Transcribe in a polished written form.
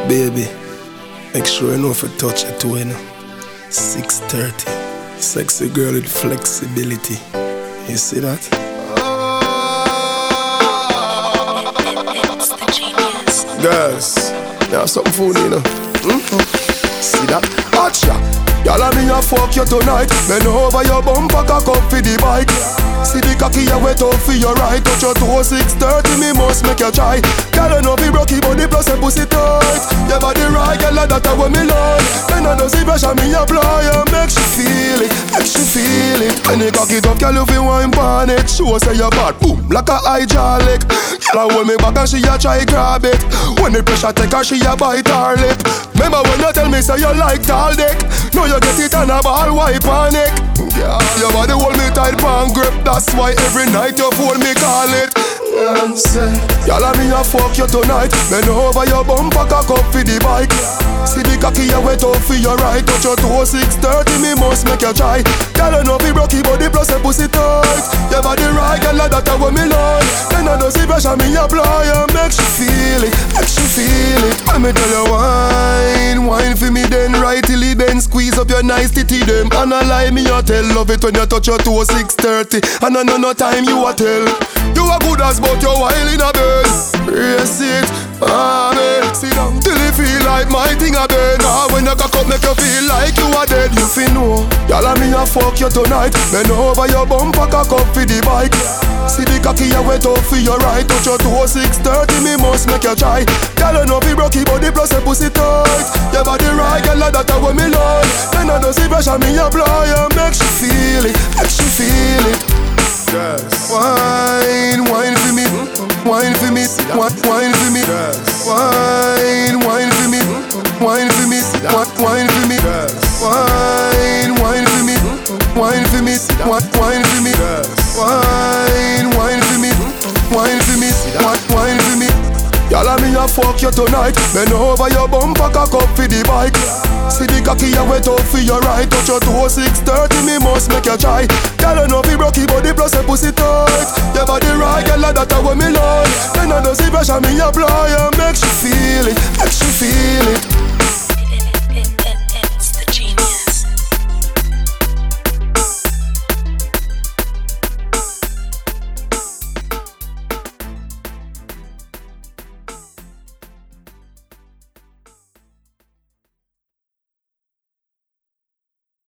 Baby, make sure you know if you touch it too, you know. 6:30, sexy girl with flexibility. You see that? It's the genius. Girls, you have something for me, you know. See that? Atcha! Y'all me a fuck you tonight. Bend over your bumper, cock up for the bike. See the cocky you wet up for your right. Touch your toe, 6:30, me must make you try. Girl, you know be broke, body plus a pussy tight. Your body right, girl, that a what me like. Then I don't see pressure, me apply and make she feel it, make she feel it. When you cock it up, girl, you feel wine pan it. Show say your bad, boom, like a hydraulic. Girl, I hold me back and she a try grab it. When the pressure take her, she a bite her lip. Remember when you tell me say you like tall dick? Now you get it on a ball, wipe on it. Girl, your body hold me tight, pan grip. That's why every night you phone me call it. Y'all me a fuck you tonight. Bend over your bumper, cock up for the bike. See the cocky you wet up for your right. Touch your toe, 6:30, me must make you try. Girl, you know be broke, body plus a pussy tight. Your body right, girl, that a what me like. Then I don't see pressure, me apply and make she feel it, make she feel it. Let me tell you wine for me then right till it then squeeze up your nice titty them. And I lie me you tell, love it when you touch your toe, 6:30. And I know no time you a tell. You a good as but you while in a bed. Race it, amen. Sit down till you feel like my thing a bed. When you cock up make you feel like you are dead. You feel know, y'all me a fuck you tonight. Bend over your bumper, cock up for the bike. See the cocky you wet up for your right. Touch your toe, 6:30, me must make you try. Girl, you know be broke, body plus a pussy tight. Your body right, girl, that a what me like. Then I don't see pressure, me apply and make she feel it, make she feel it. Yes. Wine for me, wine for me, wine for me, wine for me, wine for me, wine for me, wine for me, wine for me, wine for me, wine for me, wine for me, wine for me. Y'all me a fuck you tonight. Bend over your bumper, cock up for the bike. See the cocky you wet up for your right. Touch your toe, 6:30, me must make you try. Girl, you know be broke, body plus a pussy tight. Your body right, girl, that a what me like. Then I don't see pressure, me apply and make she feel it, make she feel it.